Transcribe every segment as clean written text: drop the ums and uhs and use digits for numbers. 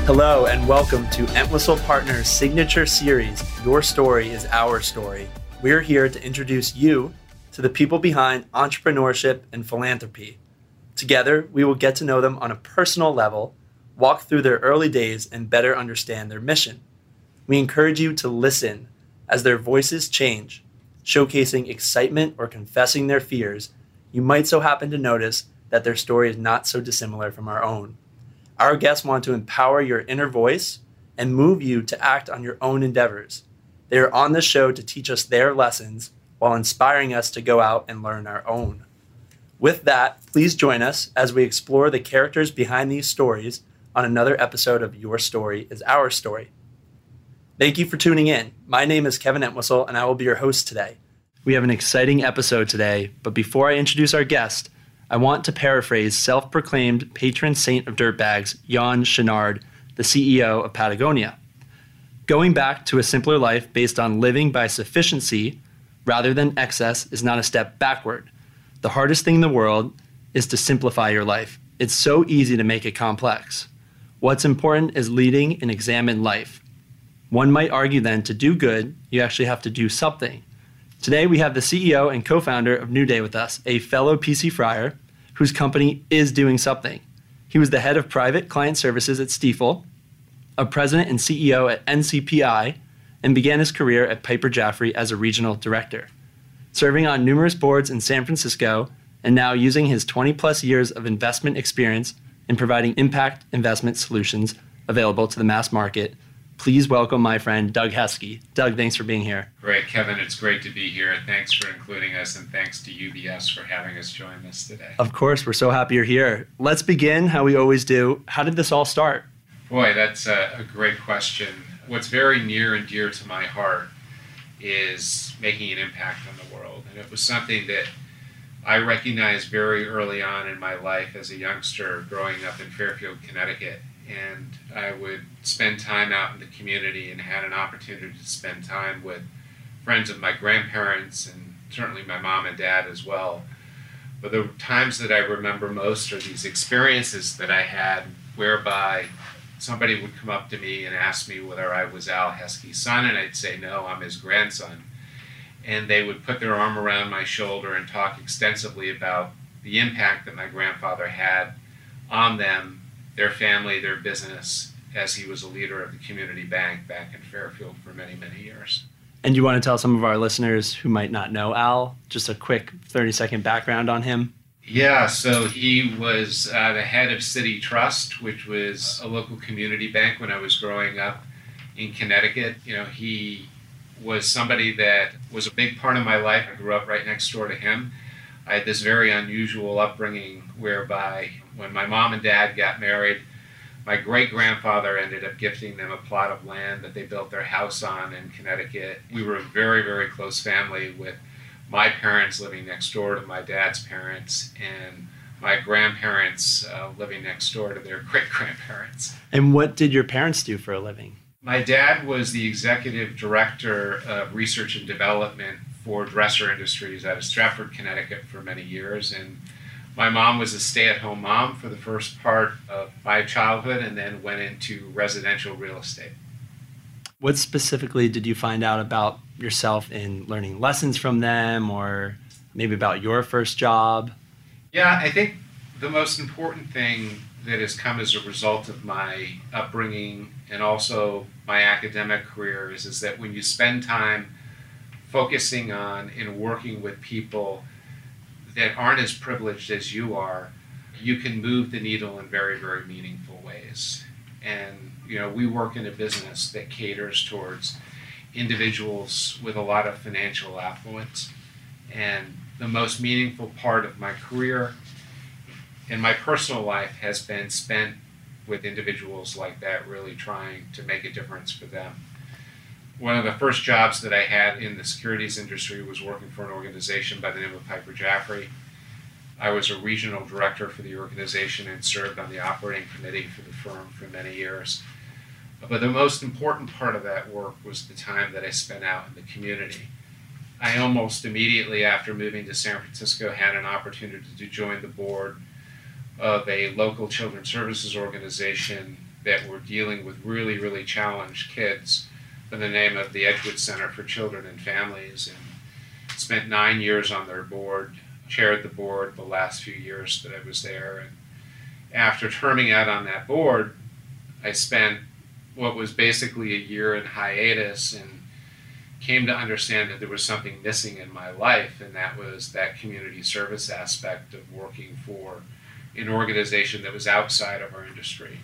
Hello and welcome to Entwistle Partners' signature series, Your Story is Our Story. We're here to introduce you to the people behind entrepreneurship and philanthropy. Together, we will get to know them on a personal level, walk through their early days, and better understand their mission. We encourage you to listen as their voices change, showcasing excitement or confessing their fears. You might so happen to notice that their story is not so dissimilar from our own. Our guests want to empower your inner voice and move you to act on your own endeavors. They are on the show to teach us their lessons while inspiring us to go out and learn our own. With that, please join us as we explore the characters behind these stories on another episode of Your Story is Our Story. Thank you for tuning in. My name is Kevin Entwistle, and I will be your host today. We have an exciting episode today, but before I introduce our guest, I want to paraphrase self-proclaimed patron saint of dirtbags, Jan Chouinard, the CEO of Patagonia. Going back to a simpler life based on living by sufficiency rather than excess is not a step backward. The hardest thing in the world is to simplify your life. It's so easy to make it complex. What's important is leading an examined life. One might argue then to do good, you actually have to do something. Today we have the CEO and co-founder of New Day with us, a fellow PC friar whose company is doing something. He was the head of private client services at Stifel, a president and CEO at NCPI, and began his career at Piper Jaffray as a regional director, serving on numerous boards in San Francisco and now using his 20-plus years of investment experience in providing impact investment solutions available to the mass market. Please welcome my friend, Doug Heskey. Doug, thanks for being here. Great, Kevin. It's great to be here. Thanks for including us, and thanks to UBS for having us join us today. Of course, we're so happy you're here. Let's begin how we always do. How did this all start? Boy, that's a great question. What's very near and dear to my heart is making an impact on the world. And it was something that I recognized very early on in my life as a youngster growing up in Fairfield, Connecticut. And I would spend time out in the community and had an opportunity to spend time with friends of my grandparents and certainly my mom and dad as well. But the times that I remember most are these experiences that I had whereby somebody would come up to me and ask me whether I was Al Heskey's son, and I'd say, no, I'm his grandson. And they would put their arm around my shoulder and talk extensively about the impact that my grandfather had on them, their family, their business, as he was a leader of the community bank back in Fairfield for many, many years. And you want to tell some of our listeners who might not know Al, just a quick 30-second background on him? Yeah, so he was the head of City Trust, which was a local community bank when I was growing up in Connecticut. You know, he was somebody that was a big part of my life. I grew up right next door to him. I had this very unusual upbringing whereby when my mom and dad got married, my great-grandfather ended up gifting them a plot of land that they built their house on in Connecticut. We were a very, very close family with my parents living next door to my dad's parents and my grandparents living next door to their great-grandparents. And what did your parents do for a living? My dad was the executive director of research and development for Dresser Industries out of Stratford, Connecticut for many years. And my mom was a stay-at-home mom for the first part of my childhood and then went into residential real estate. What specifically did you find out about yourself in learning lessons from them or maybe about your first job? Yeah, I think the most important thing that has come as a result of my upbringing and also my academic career is that when you spend time focusing on and working with people that aren't as privileged as you are, you can move the needle in very, very meaningful ways. And, you know, we work in a business that caters towards individuals with a lot of financial affluence. And the most meaningful part of my career and my personal life has been spent with individuals like that, really trying to make a difference for them. One of the first jobs that I had in the securities industry was working for an organization by the name of Piper Jaffray. I was a regional director for the organization and served on the operating committee for the firm for many years. But the most important part of that work was the time that I spent out in the community. I almost immediately after moving to San Francisco had an opportunity to join the board of a local children's services organization that were dealing with really, really challenged kids by the name of the Edgewood Center for Children and Families, and spent 9 years on their board, chaired the board the last few years that I was there. And after terming out on that board, I spent what was basically a year in hiatus and came to understand that there was something missing in my life, and that was that community service aspect of working for an organization that was outside of our industry.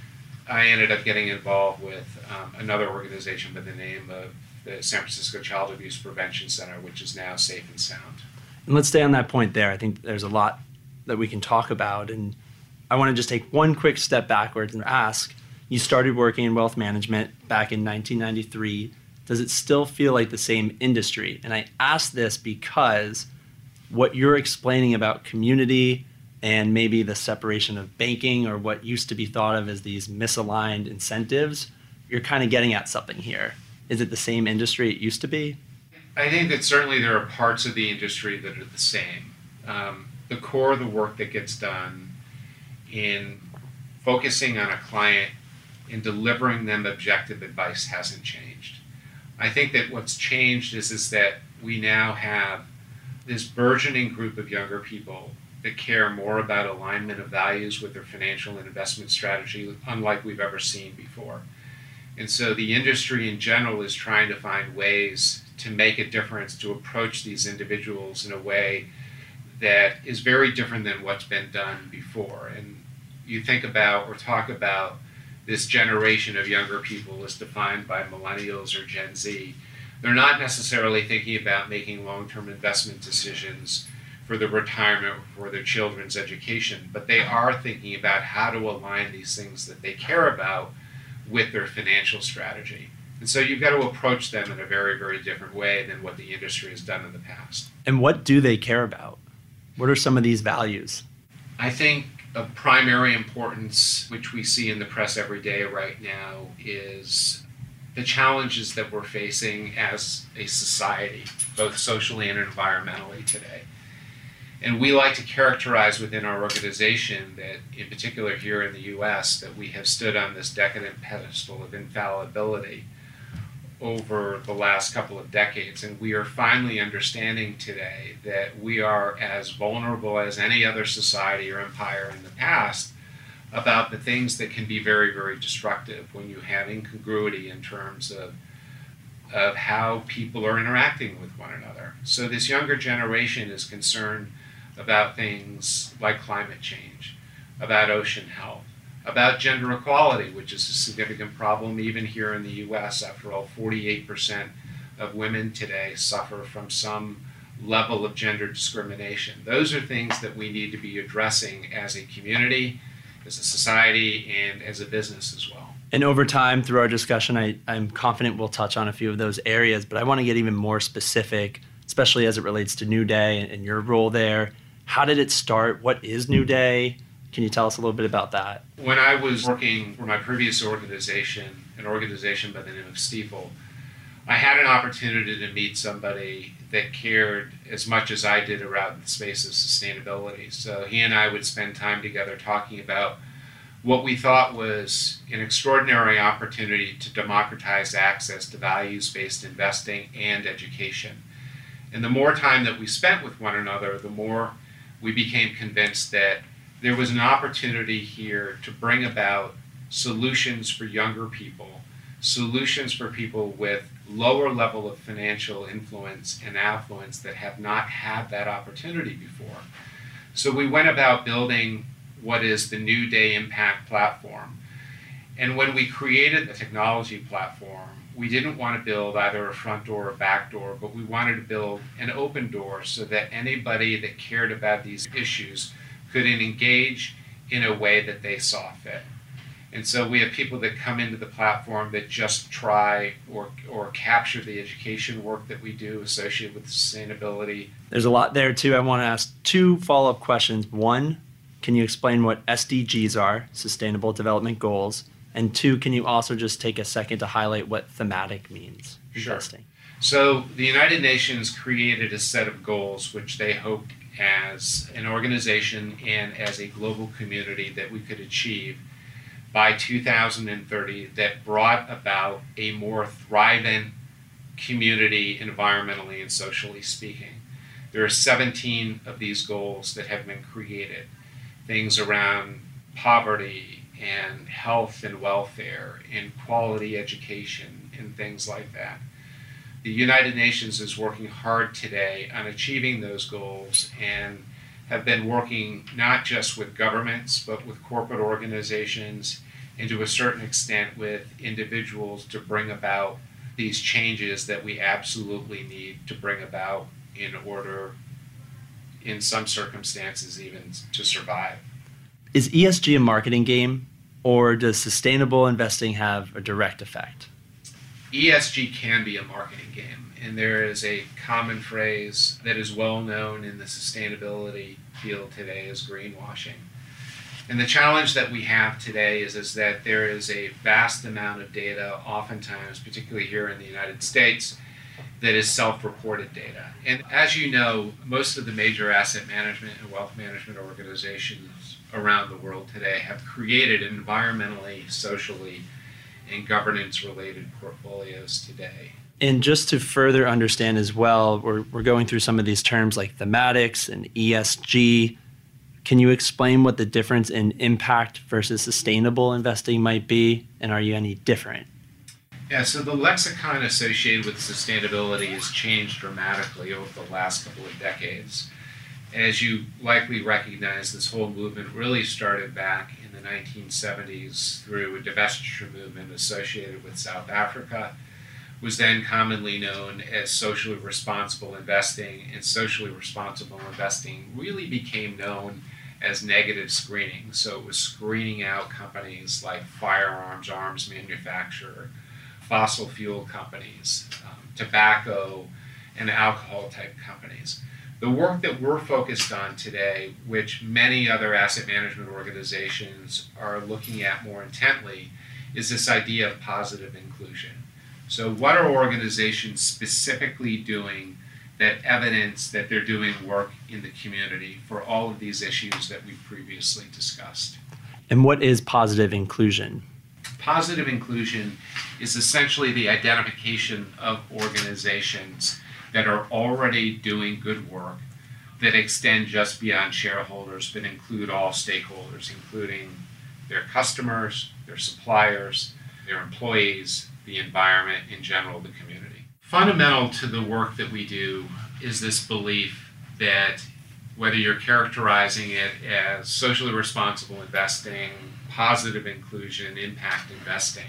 I ended up getting involved with another organization by the name of the San Francisco Child Abuse Prevention Center, which is now Safe and Sound. And let's stay on that point there. I think there's a lot that we can talk about, and I want to just take one quick step backwards and ask, you started working in wealth management back in 1993. Does it still feel like the same industry? And I ask this because what you're explaining about community and maybe the separation of banking or what used to be thought of as these misaligned incentives, you're kind of getting at something here. Is it the same industry it used to be? I think that certainly there are parts of the industry that are the same. The core of the work that gets done in focusing on a client and delivering them objective advice hasn't changed. I think that what's changed is that we now have this burgeoning group of younger people that care more about alignment of values with their financial and investment strategy, unlike we've ever seen before. And so the industry in general is trying to find ways to make a difference, to approach these individuals in a way that is very different than what's been done before. And you think about or talk about this generation of younger people as defined by millennials or Gen Z. They're not necessarily thinking about making long-term investment decisions for their retirement or for their children's education, but they are thinking about how to align these things that they care about with their financial strategy. And so you've got to approach them in a very, very different way than what the industry has done in the past. And what do they care about? What are some of these values? I think of primary importance, which we see in the press every day right now, is the challenges that we're facing as a society, both socially and environmentally today. And we like to characterize within our organization that, in particular here in the US, that we have stood on this decadent pedestal of infallibility over the last couple of decades. And we are finally understanding today that we are as vulnerable as any other society or empire in the past about the things that can be very, very destructive when you have incongruity in terms of how people are interacting with one another. So this younger generation is concerned about things like climate change, about ocean health, about gender equality, which is a significant problem even here in the US. After all, 48% of women today suffer from some level of gender discrimination. Those are things that we need to be addressing as a community, as a society, and as a business as well. And over time, through our discussion, I'm confident we'll touch on a few of those areas, but I want to get even more specific, especially as it relates to New Day and your role there. How did it start? What is New Day? Can you tell us a little bit about that? When I was working for my previous organization, an organization by the name of Stifel, I had an opportunity to meet somebody that cared as much as I did around the space of sustainability. So he and I would spend time together talking about what we thought was an extraordinary opportunity to democratize access to values-based investing and education. And the more time that we spent with one another, the more we became convinced that there was an opportunity here to bring about solutions for younger people, solutions for people with lower level of financial influence and affluence that have not had that opportunity before. So we went about building what is the New Day Impact Platform. And when we created the technology platform, we didn't want to build either a front door or back door, but we wanted to build an open door so that anybody that cared about these issues could engage in a way that they saw fit. And so we have people that come into the platform that just try or capture the education work that we do associated with sustainability. There's a lot there too. I want to ask two follow-up questions. One, can you explain what SDGs are, Sustainable Development Goals? And two, can you also just take a second to highlight what thematic means? Sure. Investing? So the United Nations created a set of goals which they hoped as an organization and as a global community that we could achieve by 2030 that brought about a more thriving community, environmentally and socially speaking. There are 17 of these goals that have been created. Things around poverty and health and welfare and quality education and things like that. The United Nations is working hard today on achieving those goals and have been working not just with governments, but with corporate organizations and to a certain extent with individuals to bring about these changes that we absolutely need to bring about in order, in some circumstances, even to survive. Is ESG a marketing game, or does sustainable investing have a direct effect? ESG can be a marketing game, and there is a common phrase that is well known in the sustainability field today as greenwashing. And the challenge that we have today is that there is a vast amount of data, oftentimes, particularly here in the United States, that is self-reported data. And as you know, most of the major asset management and wealth management organizations around the world today have created environmentally, socially, and governance-related portfolios today. And just to further understand as well, we're going through some of these terms like thematics and ESG. Can you explain what the difference in impact versus sustainable investing might be, and are you any different? Yeah, so the lexicon associated with sustainability has changed dramatically over the last couple of decades. As you likely recognize, this whole movement really started back in the 1970s through a divestiture movement associated with South Africa, was then commonly known as socially responsible investing, and socially responsible investing really became known as negative screening. So it was screening out companies like firearms, arms manufacturer, fossil fuel companies, tobacco and alcohol type companies. The work that we're focused on today, which many other asset management organizations are looking at more intently, is this idea of positive inclusion. So what are organizations specifically doing that evidence that they're doing work in the community for all of these issues that we've previously discussed? And what is positive inclusion? Positive inclusion is essentially the identification of organizations that are already doing good work that extend just beyond shareholders but include all stakeholders, including their customers, their suppliers, their employees, the environment, in general, the community. Fundamental to the work that we do is this belief that whether you're characterizing it as socially responsible investing, positive inclusion, impact investing,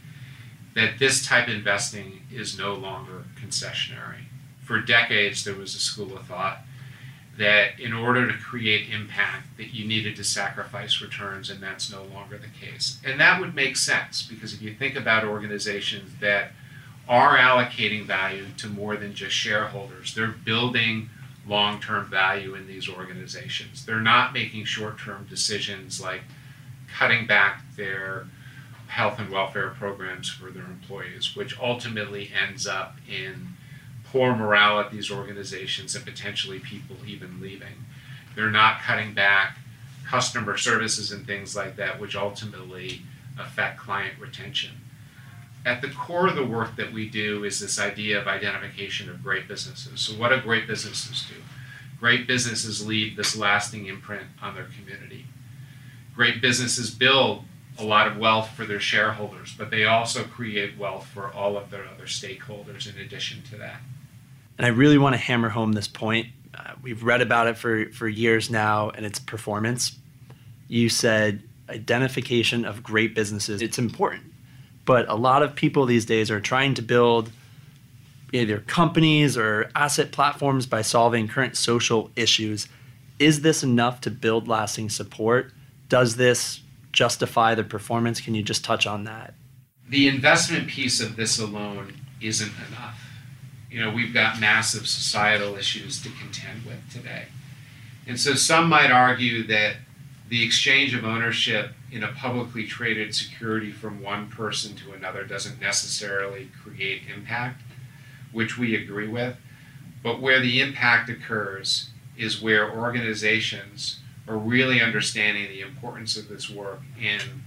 that this type of investing is no longer concessionary. For decades, there was a school of thought that in order to create impact, that you needed to sacrifice returns, and that's no longer the case. And that would make sense, because if you think about organizations that are allocating value to more than just shareholders, they're building long-term value in these organizations. They're not making short-term decisions like cutting back their health and welfare programs for their employees, which ultimately ends up in poor morale at these organizations and potentially people even leaving. They're not cutting back customer services and things like that, which ultimately affect client retention. At the core of the work that we do is this idea of identification of great businesses. So what do great businesses do? Great businesses leave this lasting imprint on their community. Great businesses build a lot of wealth for their shareholders, but they also create wealth for all of their other stakeholders in addition to that. And I really want to hammer home this point. We've read about it for years now, and it's performance. You said identification of great businesses. It's important. But a lot of people these days are trying to build either companies or asset platforms by solving current social issues. Is this enough to build lasting support? Does this justify the performance? Can you just touch on that? The investment piece of this alone isn't enough. You know, we've got massive societal issues to contend with today. And so some might argue that the exchange of ownership in a publicly traded security from one person to another doesn't necessarily create impact, which we agree with. But where the impact occurs is where organizations are really understanding the importance of this work and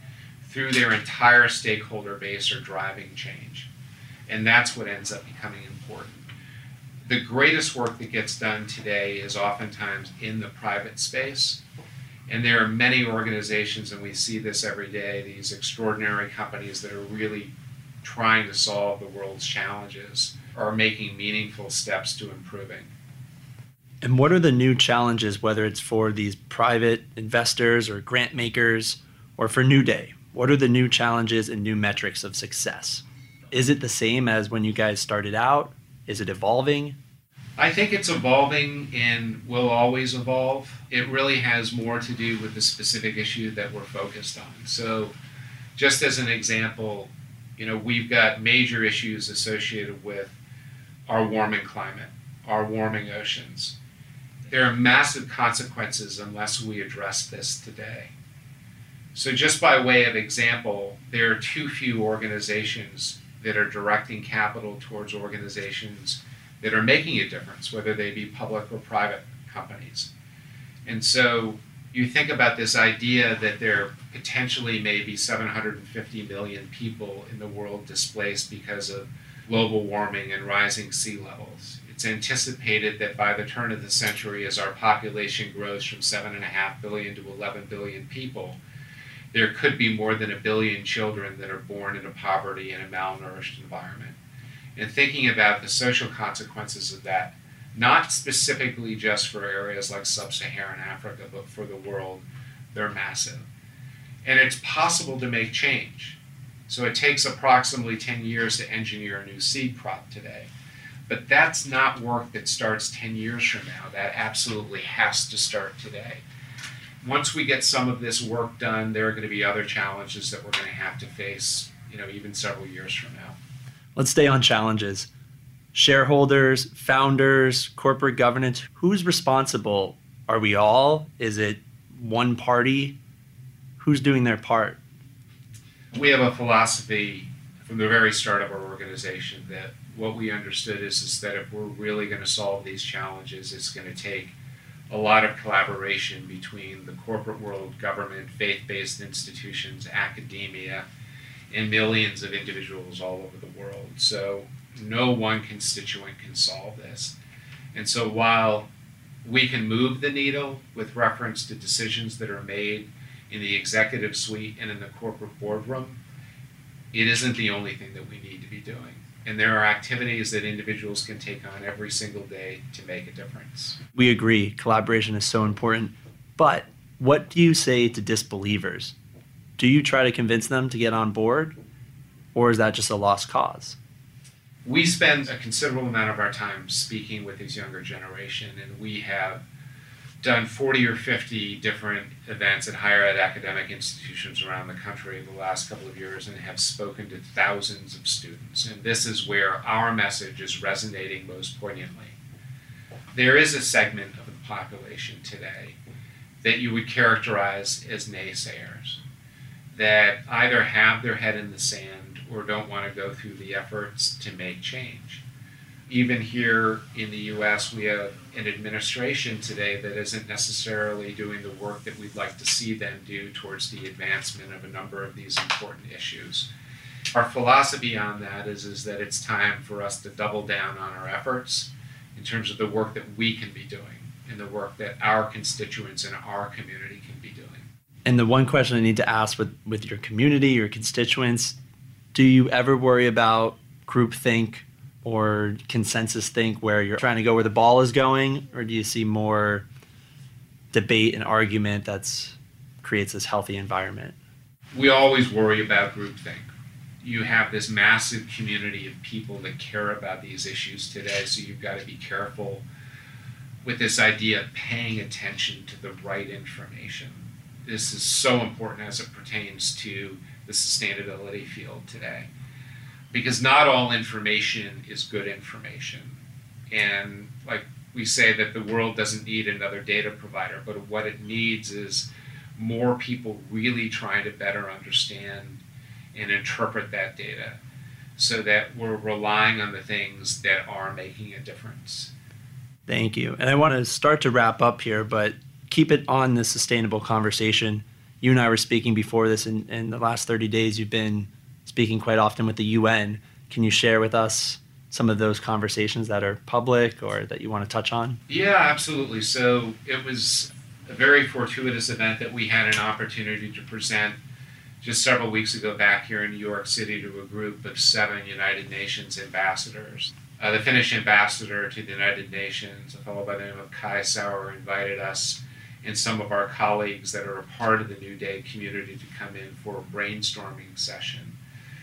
through their entire stakeholder base are driving change. And that's what ends up becoming important. The greatest work that gets done today is oftentimes in the private space. And there are many organizations, and we see this every day, these extraordinary companies that are really trying to solve the world's challenges are making meaningful steps to improving. And what are the new challenges, whether it's for these private investors or grant makers or for New Day? What are the new challenges and new metrics of success? Is it the same as when you guys started out? Is it evolving? I think it's evolving and will always evolve. It really has more to do with the specific issue that we're focused on. So just as an example, we've got major issues associated with our warming climate, our warming oceans. There are massive consequences unless we address this today. So just by way of example, there are too few organizations that are directing capital towards organizations that are making a difference, whether they be public or private companies. And so you think about this idea that there potentially may be 750 million people in the world displaced because of global warming and rising sea levels. It's anticipated that by the turn of the century, as our population grows from 7.5 billion to 11 billion people, there could be more than 1 billion children that are born into poverty in a malnourished environment. And thinking about the social consequences of that, not specifically just for areas like sub-Saharan Africa, but for the world, they're massive. And it's possible to make change. So it takes approximately 10 years to engineer a new seed crop today. But that's not work that starts 10 years from now. That absolutely has to start today. Once we get some of this work done, there are going to be other challenges that we're going to have to face, even several years from now. Let's stay on challenges. Shareholders, founders, corporate governance, who's responsible? Are we all? Is it one party? Who's doing their part? We have a philosophy from the very start of our organization that what we understood is that if we're really going to solve these challenges, it's going to take a lot of collaboration between the corporate world, government, faith-based institutions, academia, and millions of individuals all over the world. So no one constituent can solve this. And so while we can move the needle with reference to decisions that are made in the executive suite and in the corporate boardroom, it isn't the only thing that we need to be doing. And there are activities that individuals can take on every single day to make a difference. We agree. Collaboration is so important. But what do you say to disbelievers? Do you try to convince them to get on board? Or is that just a lost cause? We spend a considerable amount of our time speaking with this younger generation, and we have done 40 or 50 different events at higher ed academic institutions around the country the last couple of years and have spoken to thousands of students. And this is where our message is resonating most poignantly. There is a segment of the population today that you would characterize as naysayers, that either have their head in the sand or don't want to go through the efforts to make change. Even here in the US, we have an administration today that isn't necessarily doing the work that we'd like to see them do towards the advancement of a number of these important issues. Our philosophy on that is that it's time for us to double down on our efforts in terms of the work that we can be doing and the work that our constituents and our community can be doing. And the one question I need to ask with your community, your constituents, do you ever worry about groupthink or consensus think where you're trying to go where the ball is going? Or do you see more debate and argument that creates this healthy environment? We always worry about groupthink. You have this massive community of people that care about these issues today, so you've got to be careful with this idea of paying attention to the right information. This is so important as it pertains to the sustainability field today, because not all information is good information. And like we say that the world doesn't need another data provider, but what it needs is more people really trying to better understand and interpret that data so that we're relying on the things that are making a difference. Thank you. And I want to start to wrap up here, but keep it on the sustainable conversation. You and I were speaking before this, in the last 30 days, you've been speaking quite often with the UN. Can you share with us some of those conversations that are public or that you want to touch on? Yeah, absolutely. So it was a very fortuitous event that we had an opportunity to present just several weeks ago back here in New York City to a group of 7 United Nations ambassadors. The Finnish ambassador to the United Nations, a fellow by the name of Kai Sauer, invited us and some of our colleagues that are a part of the New Day community to come in for a brainstorming session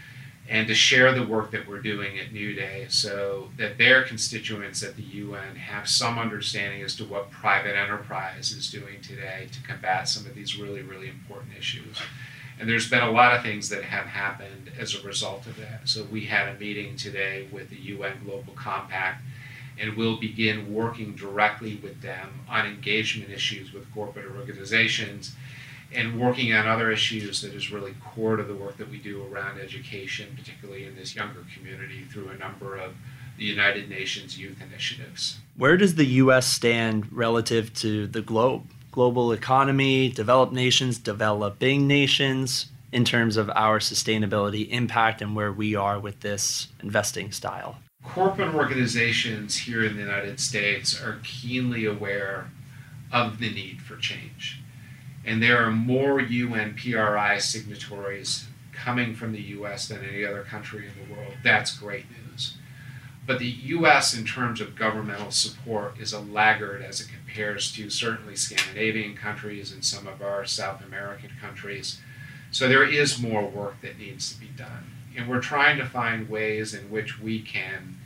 and to share the work that we're doing at New Day so that their constituents at the UN have some understanding as to what private enterprise is doing today to combat some of these really, really important issues. And there's been a lot of things that have happened as a result of that. So we had a meeting today with the UN Global Compact, and we'll begin working directly with them on engagement issues with corporate organizations and working on other issues that is really core to the work that we do around education, particularly in this younger community, through a number of the United Nations youth initiatives. Where does the U.S. stand relative to the global economy, developed nations, developing nations, in terms of our sustainability impact and where we are with this investing style? Corporate organizations here in the United States are keenly aware of the need for change. And there are more UN PRI signatories coming from the US than any other country in the world. That's great news. But the US, in terms of governmental support, is a laggard as it compares to certainly Scandinavian countries and some of our South American countries. So there is more work that needs to be done. And we're trying to find ways in which we can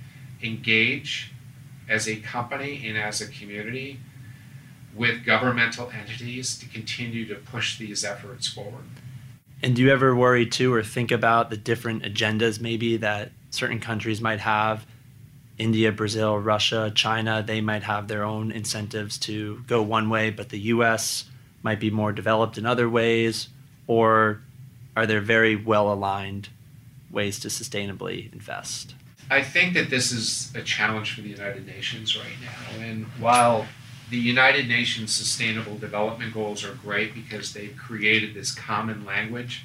engage as a company and as a community with governmental entities to continue to push these efforts forward. And do you ever worry too, or think about the different agendas maybe that certain countries might have? India, Brazil, Russia, China, they might have their own incentives to go one way, but the US might be more developed in other ways, or are there very well-aligned ways to sustainably invest? I think that this is a challenge for the United Nations right now. And while the United Nations Sustainable Development Goals are great because they've created this common language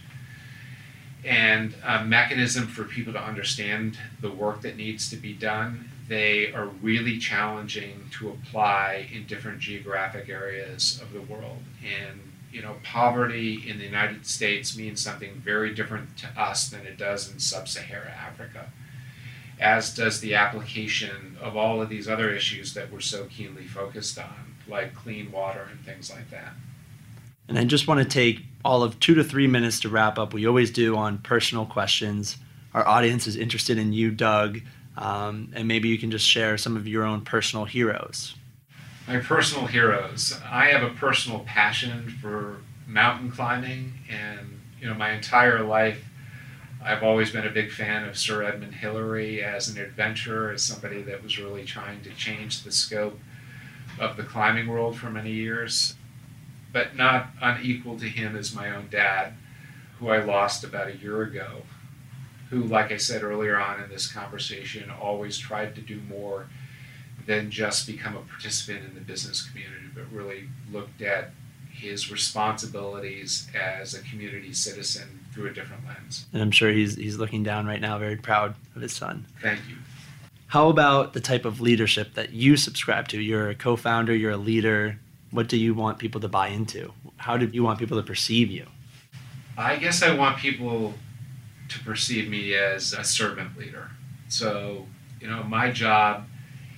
and a mechanism for people to understand the work that needs to be done, they are really challenging to apply in different geographic areas of the world. And poverty in the United States means something very different to us than it does in sub-Saharan Africa, as does the application of all of these other issues that we're so keenly focused on, like clean water and things like that. And I just want to take all of 2 to 3 minutes to wrap up. We always do on personal questions. Our audience is interested in you, Doug, and maybe you can just share some of your own personal heroes. My personal heroes. I have a personal passion for mountain climbing, and my entire life I've always been a big fan of Sir Edmund Hillary as an adventurer, as somebody that was really trying to change the scope of the climbing world for many years. But not unequal to him is my own dad, who I lost about a year ago, who, like I said earlier on in this conversation, always tried to do more than just become a participant in the business community, but really looked at his responsibilities as a community citizen through a different lens. And I'm sure he's looking down right now, very proud of his son. Thank you. How about the type of leadership that you subscribe to? You're a co-founder, you're a leader. What do you want people to buy into? How do you want people to perceive you? I guess I want people to perceive me as a servant leader. So, my job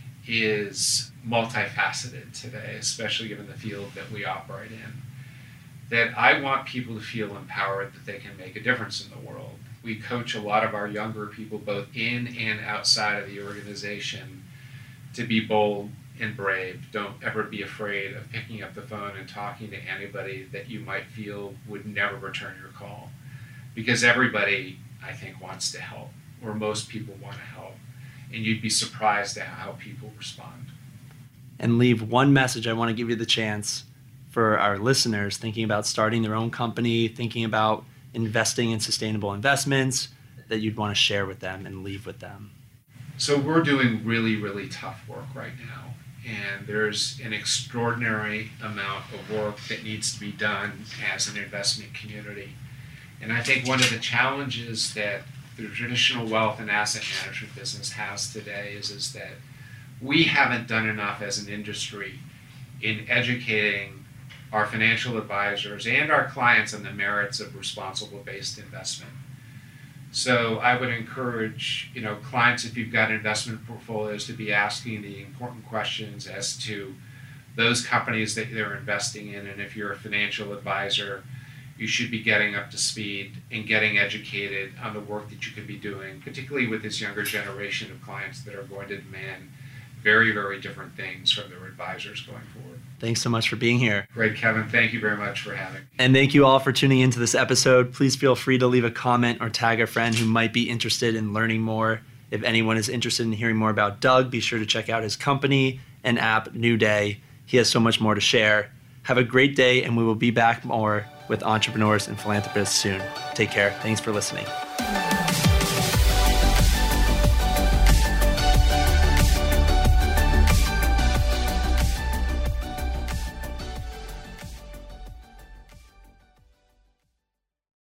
is multifaceted today, especially given the field that we operate in. That I want people to feel empowered that they can make a difference in the world. We coach a lot of our younger people, both in and outside of the organization, to be bold and brave. Don't ever be afraid of picking up the phone and talking to anybody that you might feel would never return your call. Because everybody, I think, wants to help, or most people want to help. And you'd be surprised at how people respond. And leave one message. I want to give you the chance for our listeners thinking about starting their own company, thinking about investing in sustainable investments, that you'd want to share with them and leave with them. So we're doing really, really tough work right now. and there's an extraordinary amount of work that needs to be done as an investment community. And I think one of the challenges that the traditional wealth and asset management business has today is that we haven't done enough as an industry in educating our financial advisors and our clients on the merits of responsible-based investment. So I would encourage, clients, if you've got investment portfolios, to be asking the important questions as to those companies that they're investing in. And if you're a financial advisor, you should be getting up to speed and getting educated on the work that you could be doing, particularly with this younger generation of clients that are going to demand very, very different things from their advisors going forward. Thanks so much for being here. Great, Kevin. Thank you very much for having me. And thank you all for tuning into this episode. Please feel free to leave a comment or tag a friend who might be interested in learning more. If anyone is interested in hearing more about Doug, be sure to check out his company and app, New Day. He has so much more to share. Have a great day, and we will be back more with entrepreneurs and philanthropists soon. Take care. Thanks for listening.